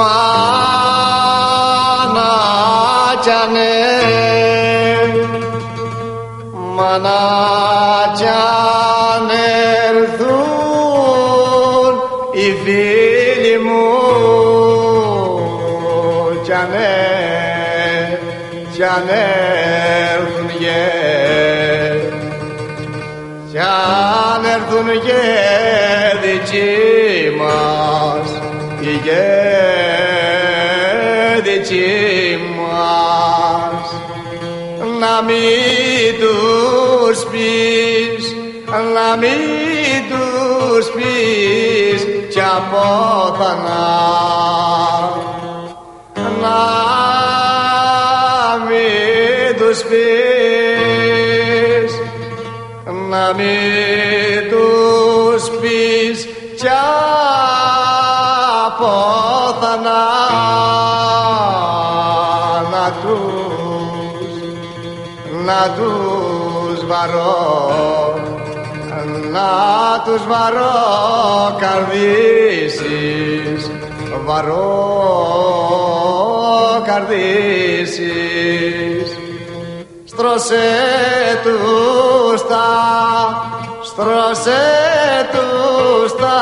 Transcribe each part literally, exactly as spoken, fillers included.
μανάτιανε, μανάτιανε έρθουν οι φίλοι μου κι αν κι αν έρθουν γε, κι αν έρθουν γε δικοί μας, οι γε δικοί μας, να μην τους πεις, να μην τους πεις κι απόθανα, να μην τους πεις, να μην τους πεις κι απόθανα, να τους, να τους βαρώ, να τους βαρώ καρδίσεις, βαρώ καρδίσεις. Στρώσε τους τα, στρώσε τους τα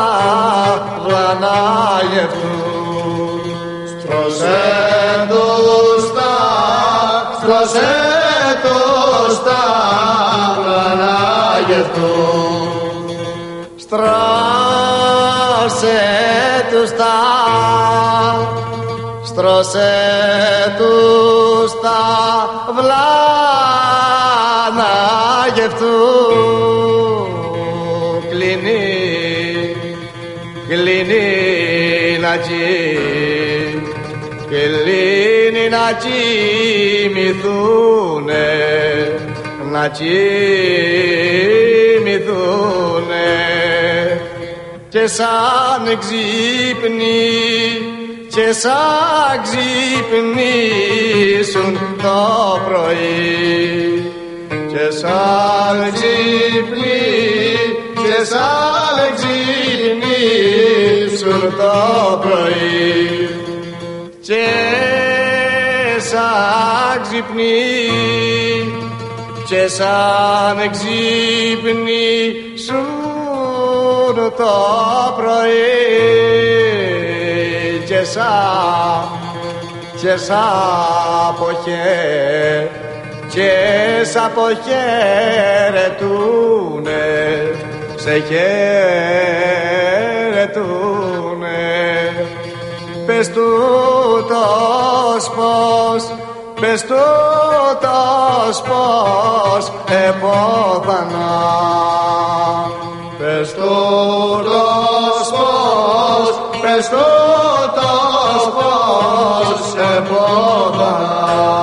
βλανάγευτους, στρώσε τους τα, στρώσε τους τα βλανάγευτους, στρώσε τους τα, στρώσε τους τα βλανάγευτους. Κλείνει, κλείνει να τζι, κλείνει να κοιμηθούνε, να κοιμηθούνε και σαν ξύπνοι, και σαν ξυπνήσουν το πρωί, και σαν ξυπνή, και σαν ξυπνήσουν το πρωί, και σαν ξυπνή, και σαν ξυπνήσουν το πρωί, και σαν, και σαν αποχέ, και σαν αποχαιρετούνε, σε χαιρετούνε. Πες τούτος πως, πες τούτος πως επόθανα, πες τούτος πως, πες τούτος πως επόθανα.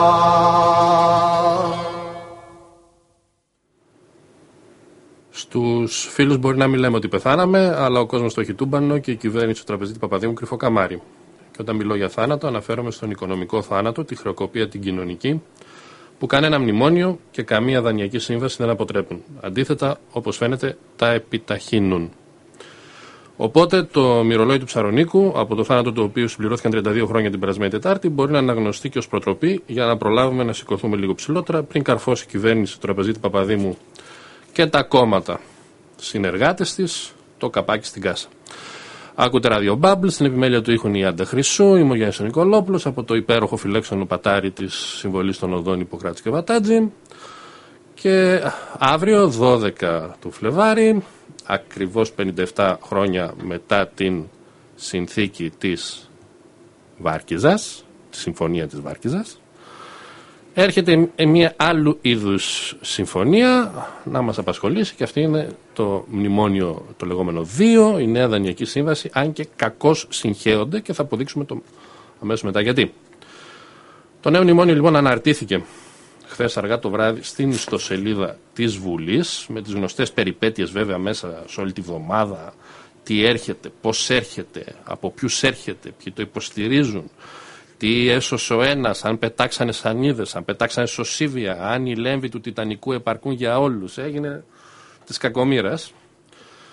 Στους φίλους μπορεί να μην λέμε ότι πεθάναμε, αλλά ο κόσμος το έχει τούμπανο και η κυβέρνηση του τραπεζίτη Παπαδήμου κρυφό καμάρι. Και όταν μιλώ για θάνατο, αναφέρομαι στον οικονομικό θάνατο, τη χρεοκοπία την κοινωνική, που κανένα μνημόνιο και καμία δανειακή σύμβαση δεν αποτρέπουν. Αντίθετα, όπως φαίνεται, τα επιταχύνουν. Οπότε το μυρολόι του Ψαρονίκου, από το θάνατο του οποίου συμπληρώθηκαν τριάντα δύο χρόνια την περασμένη Τετάρτη, μπορεί να αναγνωστεί και ως προτροπή για να προλάβουμε να σηκωθούμε λίγο ψηλότερα πριν καρφώσει η κυβέρνηση του τραπεζίτη Παπαδήμου και τα κόμματα συνεργάτες της το καπάκι στην κάσα. Άκουτε ράδιο Bubble, στην επιμέλεια του ήχων η Άντα Χρυσού, είμαι ο Γιάννης ο Νικολόπουλος από το υπέροχο φιλέξενο πατάρι της Συμβολής των Οδών Ιπποκράτης και Βατάτζη. Και αύριο δώδεκα του Φλεβάρι, ακριβώς πενήντα επτά χρόνια μετά την συνθήκη της Βάρκιζας, τη συμφωνία της Βάρκιζας, έρχεται μια άλλου είδους συμφωνία να μας απασχολήσει και αυτή είναι το μνημόνιο το λεγόμενο δύο, η νέα δανειακή σύμβαση, αν και κακώς συγχέονται και θα αποδείξουμε το αμέσως μετά γιατί. Το νέο μνημόνιο λοιπόν αναρτήθηκε χθες αργά το βράδυ στην ιστοσελίδα της Βουλής, με τις γνωστές περιπέτειες βέβαια μέσα σε όλη τη βδομάδα, τι έρχεται, πώς έρχεται, από ποιους έρχεται, ποιοι το υποστηρίζουν, τι έσωσε ο ένας, αν πετάξανε σανίδες, αν πετάξανε σωσίβια, αν οι λέμβοι του Τιτανικού επαρκούν για όλους. Έγινε της κακομοίρας.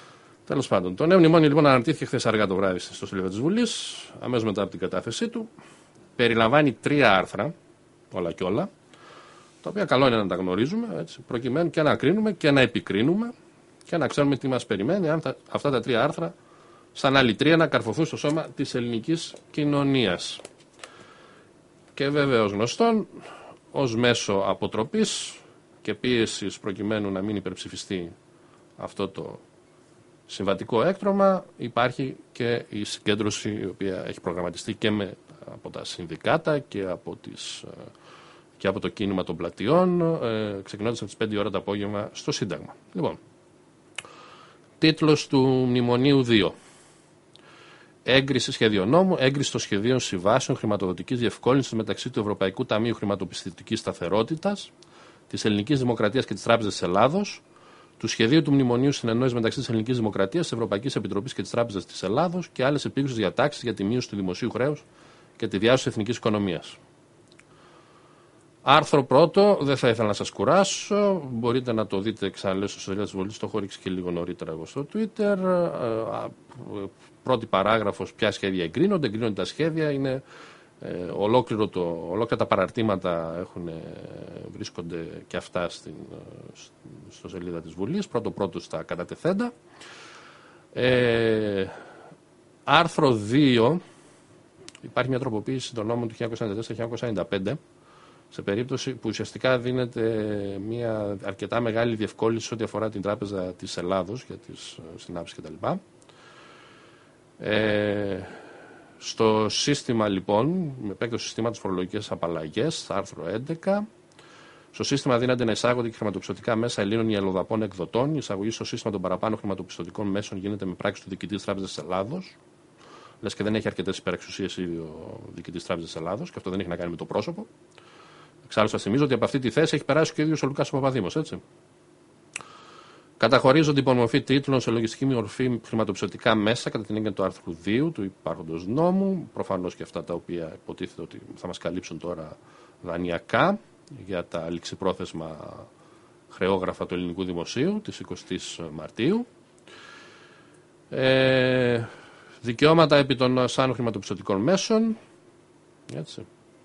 Τέλος πάντων, το νέο μνημόνιο λοιπόν αναρτήθηκε χθες αργά το βράδυ στο σελίδα της Βουλής, αμέσως μετά από την κατάθεσή του. Περιλαμβάνει τρία άρθρα, όλα και όλα, τα οποία καλό είναι να τα γνωρίζουμε, έτσι, προκειμένου και να κρίνουμε και να επικρίνουμε και να ξέρουμε τι μας περιμένει, αν θα, αυτά τα τρία άρθρα, σαν αλητρία, να καρφωθούν στο σώμα της ελληνικής κοινωνίας. Και βέβαιως γνωστόν, ως μέσο αποτροπής και πίεσης προκειμένου να μην υπερψηφιστεί αυτό το συμβατικό έκτρωμα, υπάρχει και η συγκέντρωση η οποία έχει προγραμματιστεί και με, από τα συνδικάτα και από, τις, και από το κίνημα των πλατιών, ε, ξεκινώντας από τις πέντε ώρα το απόγευμα στο Σύνταγμα. Λοιπόν, τίτλος του Μνημονίου δύο. Έγκριση σχεδίων νόμου, έγκριση των σχεδίων συμβάσεων χρηματοδοτικής διευκόλυνσης μεταξύ του Ευρωπαϊκού Ταμείου Χρηματοπιστωτικής Σταθερότητας, της Ελληνικής Δημοκρατίας και της Τράπεζας της Ελλάδος, του σχεδίου του Μνημονίου Συνεννόησης μεταξύ της Ελληνικής Δημοκρατίας, της Ευρωπαϊκής Επιτροπής και της Τράπεζας της Ελλάδος και άλλες επίγουσες διατάξεις για τη μείωση του δημοσίου χρέους και τη διάσωση της εθνικής οικονομίας. Άρθρο πρώτο, δεν θα ήθελα να σας κουράσω. Μπορείτε να το δείτε ξαναλέω στο σελίδα της Βουλής, το έχω ρίξει και λίγο νωρίτερα εγώ στο Twitter. Πρώτη παράγραφος, ποια σχέδια εγκρίνονται. Εγκρίνονται τα σχέδια, είναι ε, ολόκληρο το, ολόκληρα τα παραρτήματα έχουν, βρίσκονται και αυτά στην, στο σελίδα της Βουλής. Πρώτο πρώτο στα κατατεθέντα. Ε, άρθρο δύο, υπάρχει μια τροποποίηση των νόμων του χίλια εννιακόσια ενενήντα τέσσερα χίλια εννιακόσια ενενήντα πέντε, σε περίπτωση που ουσιαστικά δίνεται μια αρκετά μεγάλη διευκόλυνση ό,τι αφορά την Τράπεζα της Ελλάδος για τις συνάψεις κτλ. Ε, στο σύστημα λοιπόν, με επέκταση του συστήματος φορολογικές απαλλαγές, άρθρο έντεκα, στο σύστημα δίνεται να εισάγονται και χρηματοπιστωτικά μέσα Ελλήνων ή αλλοδαπών εκδοτών. Η εισαγωγή στο σύστημα των παραπάνω χρηματοπιστωτικών μέσων γίνεται με πράξη του διοικητή της Τράπεζας της Ελλάδος. Λες και δεν έχει αρκετές υπερεξουσίες ήδη ο διοικητής της Τράπεζας της Ελλάδος, και αυτό δεν έχει να κάνει με το πρόσωπο. Εξάλλου, σας θυμίζω ότι από αυτή τη θέση έχει περάσει και ο ίδιος ο Λουκάς ο Παπαδήμος, έτσι. Καταχωρίζονται υπό μορφή τίτλων σε λογιστική μορφή χρηματοπιστωτικά μέσα κατά την έννοια του άρθρου δύο του υπάρχοντος νόμου. Προφανώς και αυτά τα οποία υποτίθεται ότι θα μας καλύψουν τώρα δανειακά για τα ληξιπρόθεσμα χρεόγραφα του ελληνικού δημοσίου της εικοστής Μαρτίου. Ε, δικαιώματα επί των σαν χρηματοπιστωτικών μέσων. Έτσι.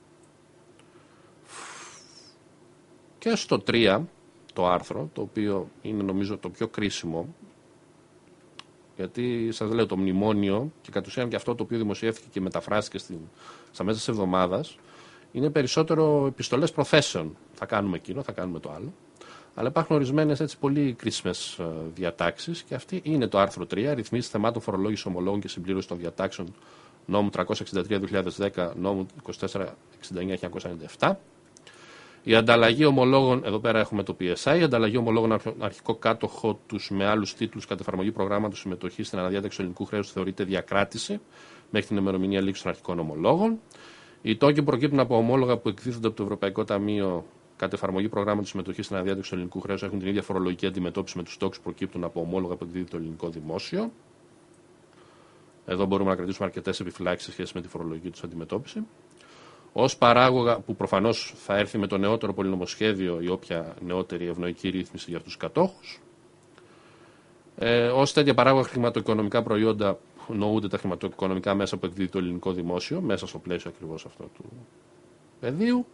Και στο τρία, το άρθρο, το οποίο είναι νομίζω το πιο κρίσιμο, γιατί σας λέω το μνημόνιο και κατ' ουσίαν και αυτό το οποίο δημοσιεύθηκε και μεταφράστηκε στην, στα μέσα της εβδομάδας, είναι περισσότερο επιστολές προθέσεων. Θα κάνουμε εκείνο, θα κάνουμε το άλλο. Αλλά υπάρχουν ορισμένες έτσι πολύ κρίσιμες διατάξεις και αυτή είναι το άρθρο τρία, ρυθμίσεις θεμάτων φορολόγησης ομολόγων και συμπλήρωση των διατάξεων νόμου τριακόσια εξήντα τρία δύο χιλιάδες δέκα, νόμου είκοσι τέσσερα εξήντα εννέα χίλια εννιακόσια ενενήντα επτά. Η ανταλλαγή ομολόγων, εδώ πέρα έχουμε το πι ες άι, η ανταλλαγή ομολόγων αρχικό κάτοχο τους με άλλους τίτλους κατά εφαρμογή προγράμματος συμμετοχής στην αναδιάταξη του ελληνικού χρέους θεωρείται διακράτηση μέχρι την ημερομηνία λήξης των αρχικών ομολόγων. Οι τόκοι που προκύπτουν από ομόλογα που εκδίδονται από το Ευρωπαϊκό Ταμείο κατά εφαρμογή προγράμματος συμμετοχής στην αναδιάταξη του ελληνικού χρέους έχουν την ίδια φορολογική αντιμετώπιση με τους τόκους που προκύπτουν από ομόλογα που εκδίδει το ελληνικό δημόσιο. Εδώ μπορούμε να κρατήσουμε αρκετές επιφυλάξεις σε σχέση με τη φορολογική τους αντιμετώπιση. Ως παράγωγα, που προφανώς θα έρθει με το νεότερο πολυνομοσχέδιο ή όποια νεότερη ευνοϊκή ρύθμιση για τους κατόχους. Ε, ως τέτοια παράγωγα χρηματοοικονομικά προϊόντα νοούνται τα χρηματοοικονομικά μέσα που εκδίδει το ελληνικό δημόσιο, μέσα στο πλαίσιο ακριβώς αυτό του πεδίου.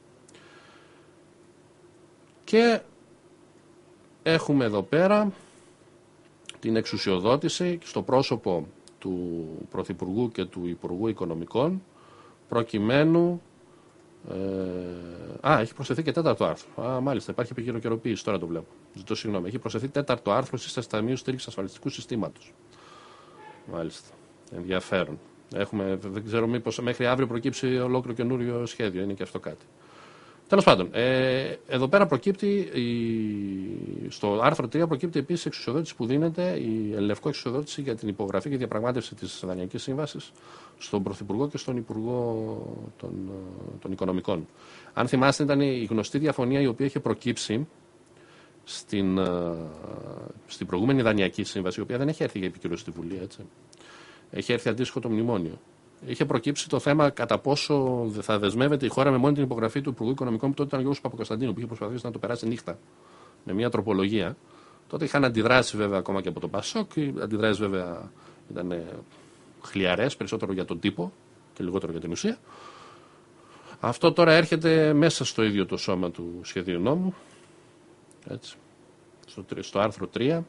Και έχουμε εδώ πέρα την εξουσιοδότηση στο πρόσωπο του Πρωθυπουργού και του Υπουργού Οικονομικών, προκειμένου. Ε, α, έχει προσθεθεί και τέταρτο άρθρο. Α, μάλιστα, υπάρχει επικαιροποίηση, τώρα το βλέπω. Ζητώ συγγνώμη. Έχει προσθεθεί τέταρτο άρθρο σύσταση Ταμείου Στήριξης Ασφαλιστικού Συστήματος. Μάλιστα. Ενδιαφέρον. Έχουμε, δεν ξέρω μήπως μέχρι αύριο προκύψει ολόκληρο καινούριο σχέδιο. Είναι και αυτό κάτι. Τέλος πάντων, ε, εδώ πέρα προκύπτει, η, στο άρθρο τρία προκύπτει επίσης η εξουσιοδότηση που δίνεται, η ελευκό εξουσιοδότηση για την υπογραφή και διαπραγμάτευση της Δανειακής Σύμβασης στον Πρωθυπουργό και στον Υπουργό των, των Οικονομικών. Αν θυμάστε, ήταν η γνωστή διαφωνία η οποία είχε προκύψει στην, στην προηγούμενη Δανειακή Σύμβαση, η οποία δεν έχει έρθει για επικύρωση στη Βουλή, έτσι. Έχει έρθει αντίστοιχο το μνημόνιο. Είχε προκύψει το θέμα κατά πόσο θα δεσμεύεται η χώρα με μόνη την υπογραφή του Υπουργού Οικονομικών που τότε ήταν ο Γιώργος Παπακοσταντίνου, που είχε προσπαθήσει να το περάσει νύχτα με μια τροπολογία, Τότε είχαν αντιδράσει βέβαια ακόμα και από το Πασόκ. Οι αντιδράσεις βέβαια ήταν χλιαρές, περισσότερο για τον τύπο και λιγότερο για την ουσία. Αυτό τώρα έρχεται μέσα στο ίδιο το σώμα του σχεδίου νόμου, έτσι, στο, στο άρθρο τρία.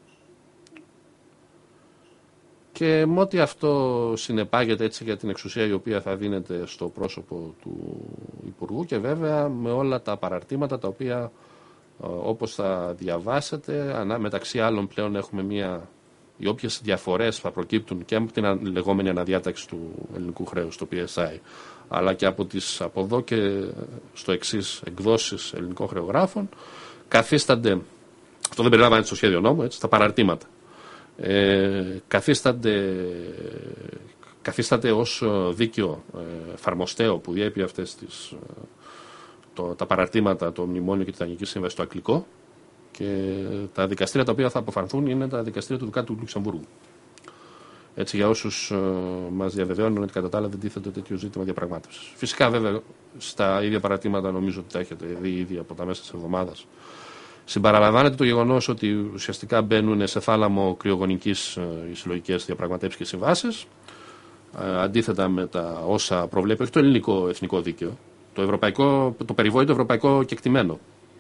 Και με ό,τι αυτό συνεπάγεται έτσι για την εξουσία η οποία θα δίνεται στο πρόσωπο του Υπουργού και βέβαια με όλα τα παραρτήματα τα οποία όπως θα διαβάσετε μεταξύ άλλων πλέον έχουμε μια, οι όποιες διαφορές θα προκύπτουν και από την λεγόμενη αναδιάταξη του ελληνικού χρέους, το πι ες άι, αλλά και από τις από εδώ και στο εξής εκδόσεις ελληνικών χρεογράφων καθίστανται, αυτό δεν περιλαμβάνεται στο σχέδιο νόμου, έτσι, τα παραρτήματα. Ε, καθίστανται, καθίσταται ως δίκαιο ε, εφαρμοστέο που διέπει αυτές τις, το, τα παραρτήματα, το μνημόνιο και τη Δανεική Σύμβαση στο αγγλικό και τα δικαστήρια τα οποία θα αποφανθούν είναι τα δικαστήρια του Δικάτου του Λουξεμβούργου. Έτσι, για όσους ε, μας διαβεβαιώνουν ότι κατά τα άλλα δεν τίθεται τέτοιο ζήτημα διαπραγμάτευσης. Φυσικά, βέβαια, στα ίδια παρατήματα νομίζω ότι τα έχετε δει ήδη από τα μέσα της εβδομάδας. Συμπαραλαμβάνεται το γεγονός ότι ουσιαστικά μπαίνουν σε θάλαμο κρυογονικής ε, οι συλλογικές διαπραγματεύσεις και συμβάσεις, ε, αντίθετα με τα όσα προβλέπει όχι το ελληνικό εθνικό δίκαιο, το, ευρωπαϊκό, το περιβόητο ευρωπαϊκό κεκτημένο.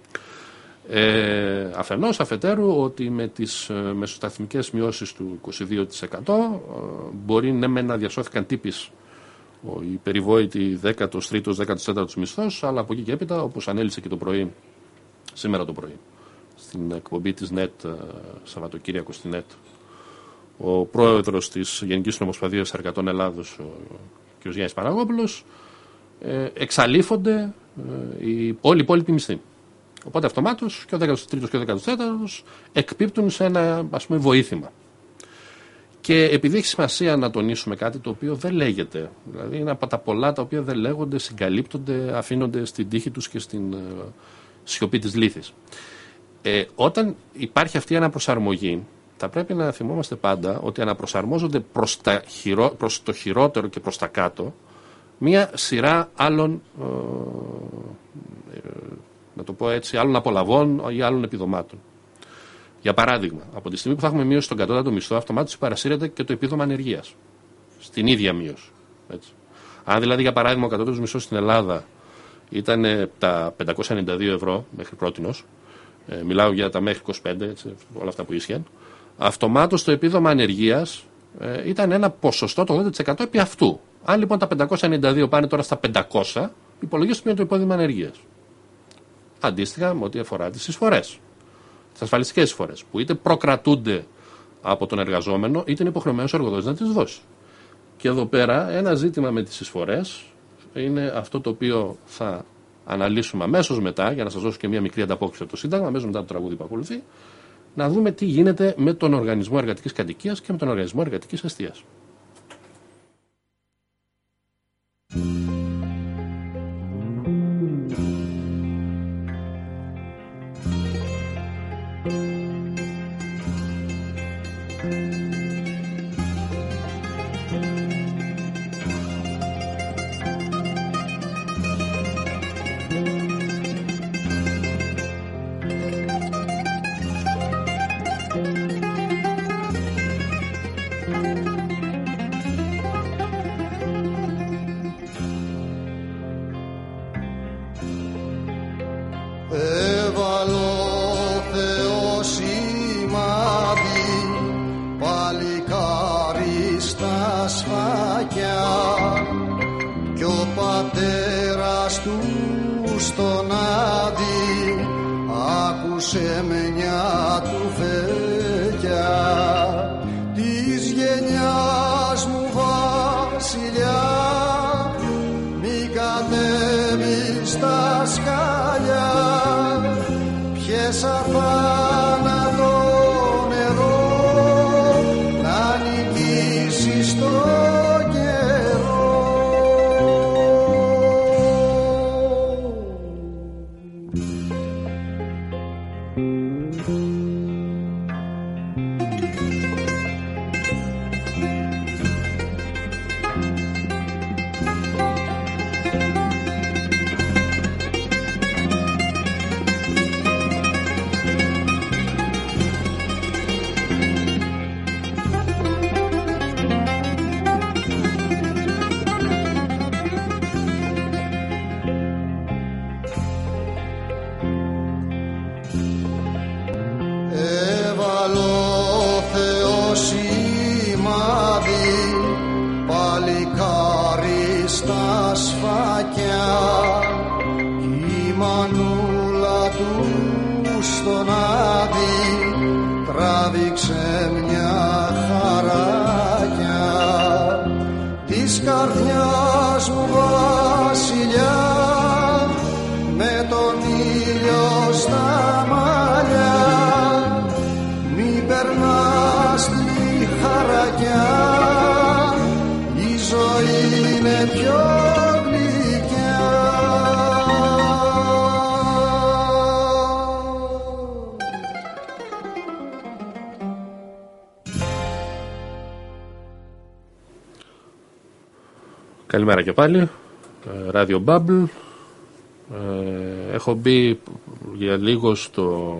Ε, αφενός, αφετέρου, ότι με τις ε, μεσοσταθμικές μειώσεις του είκοσι δύο τοις εκατό ε, μπορεί ναι με να διασώθηκαν τύπης η περιβόητη δέκατος τρίτος, δέκατος τέταρτος μισθός, αλλά από εκεί και έπειτα, όπως ανέλησε και το πρωί, σήμερα το πρωί, στην εκπομπή της ΝΕΤ, Σαββατοκύριακο στη ΝΕΤ, ο πρόεδρος της Γενικής Νομοσπονδίας Εργατών Ελλάδος, ο κ. Γιάννης Παναγόπουλος, ε, εξαλείφονται ε, οι όλοι οι υπόλοιποι μισθοί. Οπότε αυτομάτως και ο δέκατος τρίτος και ο δέκατος τέταρτος εκπίπτουν σε ένα, ας πούμε, βοήθημα. Και επειδή έχει σημασία να τονίσουμε κάτι το οποίο δεν λέγεται, δηλαδή είναι από τα πολλά τα οποία δεν λέγονται, συγκαλύπτονται, αφήνονται στην τύχη τους και στην ε, σιωπή της λύθης. Ε, όταν υπάρχει αυτή η αναπροσαρμογή, θα πρέπει να θυμόμαστε πάντα ότι αναπροσαρμόζονται προς, τα χειρό, προς το χειρότερο και προς τα κάτω μία σειρά άλλων, ε, ε, να το πω έτσι, άλλων απολαβών ή άλλων επιδομάτων. Για παράδειγμα, από τη στιγμή που θα έχουμε μείωση στον κατώτατο μισθό, αυτομάτως παρασύρεται και το επίδομα ανεργίας. Στην ίδια μείωση. Έτσι. Αν δηλαδή, για παράδειγμα, ο κατώτατος μισθός στην Ελλάδα ήταν τα πεντακόσια ενενήντα δύο ευρώ μέχρι πρότινος, ε, μιλάω για τα μέχρι είκοσι πέντε, έτσι, όλα αυτά που ίσχυαν, αυτομάτως το επίδομα ανεργίας ε, ήταν ένα ποσοστό το ογδόντα τοις εκατό επί αυτού. Αν λοιπόν τα πεντακόσια ενενήντα δύο πάνε τώρα στα πεντακόσια, υπολογίζουμε το επίδομα ανεργίας. Αντίστοιχα με ό,τι αφορά τις εισφορές, τις ασφαλιστικές εισφορές, που είτε προκρατούνται από τον εργαζόμενο, είτε είναι υποχρεωμένος ο εργοδότης να τις δώσει. Και εδώ πέρα ένα ζήτημα με τις εισφορές είναι αυτό το οποίο θα αναλύσουμε αμέσως μετά, για να σας δώσω και μια μικρή ανταπόκριση από το Σύνταγμα, αμέσως μετά το τραγούδι που ακολουθεί, να δούμε τι γίνεται με τον Οργανισμό Εργατικής Κατοικίας και με τον Οργανισμό Εργατικής Εστίας. σφακιά η μανούλα του στον Άδη τράβηξε μια χαράκια της καρδιάς μου βασιλιά με τον ήλιο στα μαλλιά μη περνάς τη χαρακιά η ζωή είναι πιο γλυκιά. Καλημέρα και πάλι, Radio Bubble. Ε, έχω μπει για λίγο στο,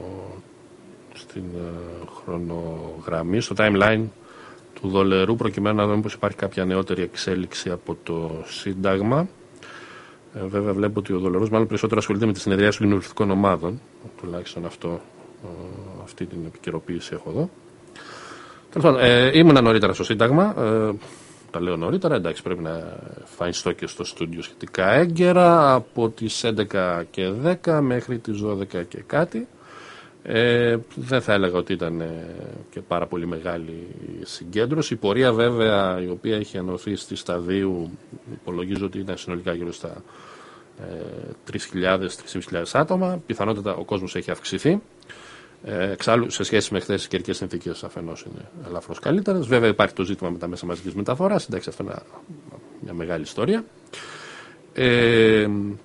στην uh, χρονογραμμή, στο timeline του δολερού, προκειμένου να δούμε πως υπάρχει κάποια νεότερη εξέλιξη από το Σύνταγμα. Ε, βέβαια βλέπω ότι ο δολερός μάλλον περισσότερο ασχολείται με τη συνεδρία των κοινοβουλευτικών ομάδων, τουλάχιστον αυτό, ε, αυτή την επικαιροποίηση έχω εδώ. Τέλος πάντων, ε, ήμουνα νωρίτερα στο Σύνταγμα. Ε, Τα λέω νωρίτερα, εντάξει, πρέπει να εμφανιστώ και στο στούντιο σχετικά έγκαιρα από τις έντεκα και δέκα μέχρι τις δώδεκα και κάτι. Ε, δεν θα έλεγα ότι ήταν και πάρα πολύ μεγάλη συγκέντρωση. Η πορεία βέβαια η οποία έχει ενωθεί στη Σταδίου, υπολογίζω ότι ήταν συνολικά γύρω στα ε, τρεις χιλιάδες με τρεις χιλιάδες άτομα. Πιθανότατα ο κόσμος έχει αυξηθεί. Ε, εξάλλου, σε σχέση με χθες, οι καιρικές συνθήκες αφενός είναι ελαφρώς καλύτερες. Βέβαια, υπάρχει το ζήτημα με τα μέσα μαζικής μεταφοράς. Εντάξει, αυτό είναι μια μεγάλη ιστορία. Ε,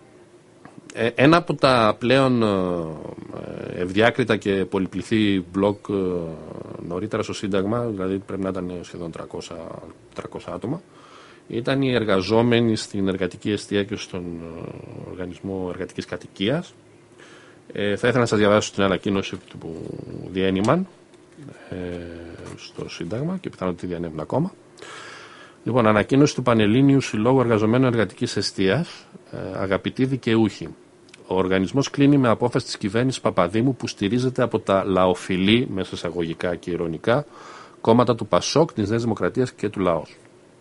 ε, ένα από τα πλέον ε, ευδιάκριτα και πολυπληθή μπλοκ ε, νωρίτερα στο Σύνταγμα, δηλαδή πρέπει να ήταν σχεδόν τριακόσια, τριακόσια άτομα, ήταν οι εργαζόμενοι στην εργατική εστία και στον ε, οργανισμό εργατικής κατοικίας. Ε, θα ήθελα να σας διαβάσω την ανακοίνωση του διένυμαν ε, στο Σύνταγμα και πιθανόν τη διανέμουν ακόμα. Λοιπόν, ανακοίνωση του Πανελλήνιου Συλλόγου Εργαζομένων Εργατικής Εστίας. Ε, αγαπητοί δικαιούχοι, ο οργανισμός κλείνει με απόφαση της κυβέρνησης Παπαδήμου που στηρίζεται από τα λαοφιλή, μέσα εισαγωγικά και ηρωνικά, κόμματα του Πασόκ, της Νέας Δημοκρατίας και του Λαός.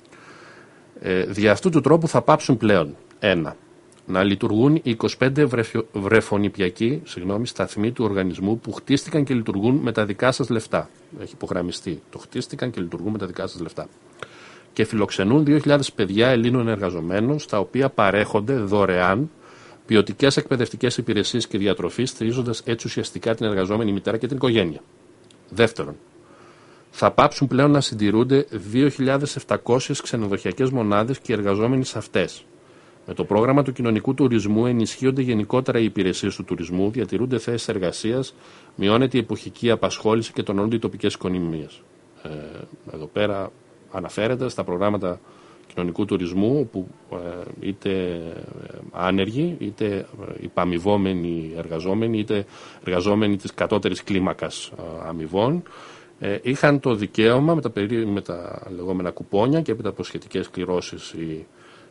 Ε, δια αυτού του τρόπου θα πάψουν πλέον ένα. Να λειτουργούν οι είκοσι πέντε βρεφονιπιακοί συγγνώμη, σταθμοί του οργανισμού που χτίστηκαν και λειτουργούν με τα δικά σας λεφτά. Έχει υπογραμμιστεί. Το χτίστηκαν και λειτουργούν με τα δικά σας λεφτά. Και φιλοξενούν δύο χιλιάδες παιδιά Ελλήνων εργαζομένων, στα οποία παρέχονται δωρεάν ποιοτικές εκπαιδευτικές υπηρεσίες και διατροφή, στηρίζοντας έτσι ουσιαστικά την εργαζόμενη μητέρα και την οικογένεια. Δεύτερον, θα πάψουν πλέον να συντηρούνται δύο χιλιάδες επτακόσιες ξενοδοχειακές μονάδες και οι εργαζόμενοι σε αυτές. Με το πρόγραμμα του κοινωνικού τουρισμού ενισχύονται γενικότερα οι υπηρεσίες του τουρισμού, διατηρούνται θέσεις εργασίας, μειώνεται η εποχική απασχόληση και τονώνονται οι τοπικές οικονομίες. Ε, εδώ πέρα αναφέρεται στα προγράμματα κοινωνικού τουρισμού, που ε, είτε άνεργοι, είτε υπαμοιβόμενοι εργαζόμενοι, είτε εργαζόμενοι της κατώτερης κλίμακας ε, αμοιβών, ε, είχαν το δικαίωμα με τα, περί, με τα λεγόμενα κουπόνια και έπειτα από σχετικές κληρώσεις ή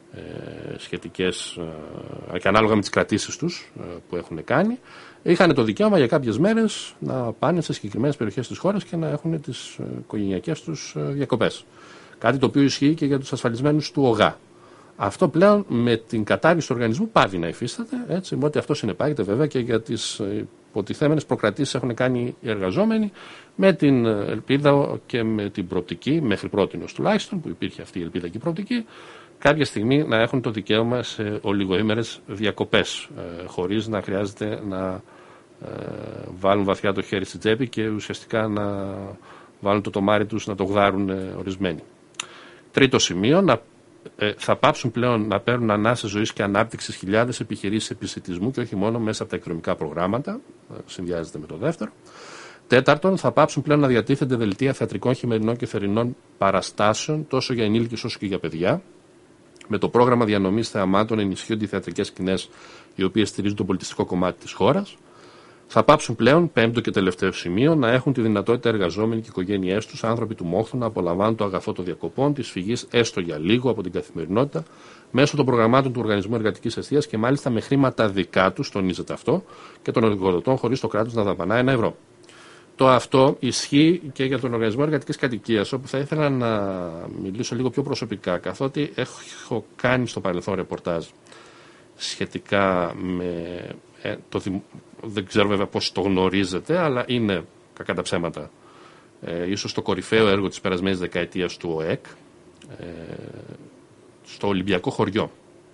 Ε, σχετικές ε, και ανάλογα με τις κρατήσεις τους ε, που έχουν κάνει, είχαν το δικαίωμα για κάποιες μέρες να πάνε σε συγκεκριμένες περιοχές της χώρας και να έχουν τις ε, οικογενειακές τους ε, διακοπές. Κάτι το οποίο ισχύει και για τους ασφαλισμένους του ΟΓΑ. Αυτό πλέον με την κατάργηση του οργανισμού πάβει να υφίσταται, έτσι, ότι αυτό συνεπάγεται βέβαια και για τις ε, υποτιθέμενες προκρατήσεις έχουν κάνει οι εργαζόμενοι, με την ελπίδα και με την προοπτική, μέχρι πρότινος τουλάχιστον, που υπήρχε αυτή η ελπίδα και η προοπτική, κάποια στιγμή να έχουν το δικαίωμα σε ολιγοήμερες διακοπές, ε, χωρίς να χρειάζεται να ε, βάλουν βαθιά το χέρι στη τσέπη και ουσιαστικά να βάλουν το τομάρι τους να το γδάρουν ε, ορισμένοι. Τρίτο σημείο, να, ε, θα πάψουν πλέον να παίρνουν ανάσες ζωής και ανάπτυξης χιλιάδες επιχειρήσεις επισιτισμού και όχι μόνο μέσα από τα εκδρομικά προγράμματα, ε, συνδυάζεται με το δεύτερο. Τέταρτον, θα πάψουν πλέον να διατίθενται δελτία θεατρικών χειμερινών και θερινών παραστάσεων τόσο για ενήλικες όσο και για παιδιά. Με το πρόγραμμα διανομής θεαμάτων ενισχύονται οι θεατρικές σκηνές οι οποίες στηρίζουν το πολιτιστικό κομμάτι της χώρας. Θα πάψουν πλέον, πέμπτο και τελευταίο σημείο, να έχουν τη δυνατότητα εργαζόμενοι και οι οικογένειές τους, άνθρωποι του μόχθου, να απολαμβάνουν το αγαθό των διακοπών, της φυγής έστω για λίγο από την καθημερινότητα, μέσω των προγραμμάτων του Οργανισμού Εργατικής Εστίας και μάλιστα με χρήματα δικά τους, τονίζεται αυτό, και των εργοδοτών χωρίς το κράτος να δαπανά ένα ευρώ. το αυτό ισχύει και για τον Οργανισμό Εργατικής Κατοικίας, όπου θα ήθελα να μιλήσω λίγο πιο προσωπικά, καθότι έχω κάνει στο παρελθόν ρεπορτάζ σχετικά με ε, το, δεν ξέρω βέβαια πώς το γνωρίζετε, αλλά είναι κακά τα ψέματα ε, ίσως το κορυφαίο έργο της περασμένης δεκαετίας του ΟΕΚ, ε, στο Ολυμπιακό Χωριό.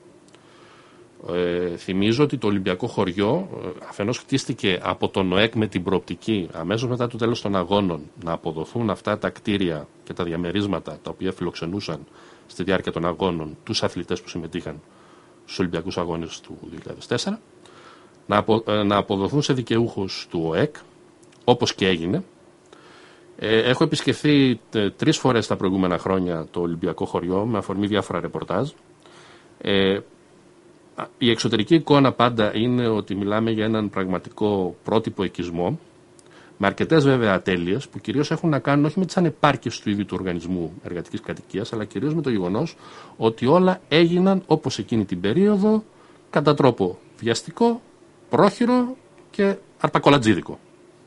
Ε, θυμίζω ότι το Ολυμπιακό Χωριό αφενός χτίστηκε από τον ΟΕΚ με την προοπτική αμέσως μετά το τέλος των αγώνων να αποδοθούν αυτά τα κτίρια και τα διαμερίσματα τα οποία φιλοξενούσαν στη διάρκεια των αγώνων τους αθλητές που συμμετείχαν στους Ολυμπιακούς Αγώνες του δύο χιλιάδες τέσσερα, να, απο, να αποδοθούν σε δικαιούχους του ΟΕΚ, όπως και έγινε. Ε, έχω επισκεφθεί τε, τρεις φορές τα προηγούμενα χρόνια το Ολυμπιακό Χωριό με αφορμή διάφορα ρεπορτάζ. Ε, η εξωτερική εικόνα πάντα είναι ότι μιλάμε για έναν πραγματικό πρότυπο οικισμό, με αρκετές βέβαια ατέλειες που κυρίως έχουν να κάνουν όχι με τις ανεπάρκειες του ίδιου του Οργανισμού Εργατικής Κατοικίας, αλλά κυρίως με το γεγονός ότι όλα έγιναν όπως εκείνη την περίοδο, κατά τρόπο βιαστικό, πρόχειρο και αρπακολατζίδικο.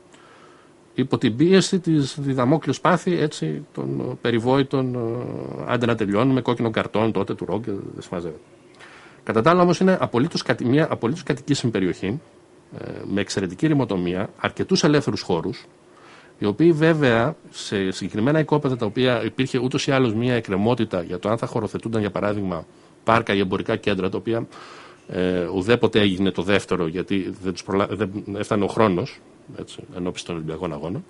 Υπό την πίεση της διδαμόκλειος πάθη, έτσι, των περιβόητων, άντε να τελειώνουμε, κόκκινο καρτόν τότε του ρόγκ, δεν συμμαζεύεται. Κατά τα άλλα όμως είναι απολύτως, μια απολύτως κατοικήσιμη περιοχή, με εξαιρετική ρημοτομία, αρκετούς ελεύθερους χώρους, οι οποίοι βέβαια σε συγκεκριμένα οικόπεδα τα οποία υπήρχε ούτως ή άλλως μια εκκρεμότητα για το αν θα χωροθετούνταν για παράδειγμα πάρκα ή εμπορικά κέντρα, τα οποία ε, ουδέποτε έγινε το δεύτερο γιατί δεν, τους προλα... δεν έφτανε ο χρόνος ενώπιση των Ολυμπιακών Αγώνων.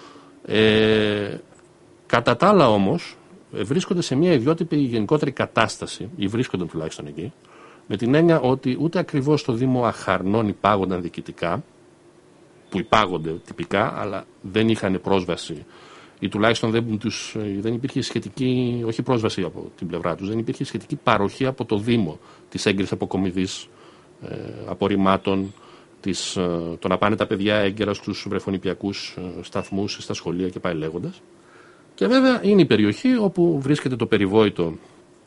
Ε, κατά τα άλλα όμως βρίσκονται σε μια ιδιότυπη γενικότερη κατάσταση, ή βρίσκονται τουλάχιστον εκεί, με την έννοια ότι ούτε ακριβώς στο Δήμο Αχαρνών υπάγονταν διοικητικά, που υπάγονται τυπικά, αλλά δεν είχαν πρόσβαση ή τουλάχιστον δεν, τους, δεν υπήρχε σχετική, όχι πρόσβαση από την πλευρά τους, δεν υπήρχε σχετική παροχή από το Δήμο της έγκρισης αποκομιδής ε, απορριμμάτων, της, ε, το να πάνε τα παιδιά έγκαιρα στους βρεφονιπιακούς ε, σταθμούς, στα σχολεία και πάει λέγοντας. Και βέβαια είναι η περιοχή όπου βρίσκεται το περιβόητο